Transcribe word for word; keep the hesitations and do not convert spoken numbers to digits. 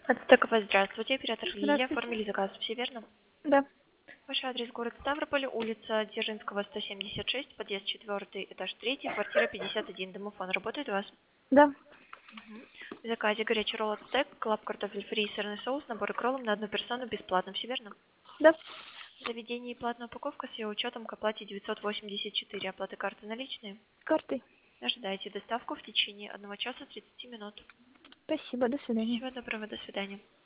Ацтекова, здравствуйте. Оператор Лилия. Здравствуйте. Оформили заказ. Все верно? Да. Ваш адрес город Ставрополь, улица Дзержинского, сто семьдесят шесть, подъезд четвертый, этаж третий, квартира пятьдесят один. Домофон работает у вас? Да. Мгм. В заказе горячий ролл ацтек, клаб картофель фри, сырный соус, набор к роллам на одну персону бесплатно. Все верно? Да. В заведении платная упаковка с ее учетом к оплате девятьсот восемьдесят четыре. Оплаты карты наличные. Картой. Ожидайте доставку в течение одного часа тридцати минут. Спасибо. До свидания. Всего доброго. До свидания.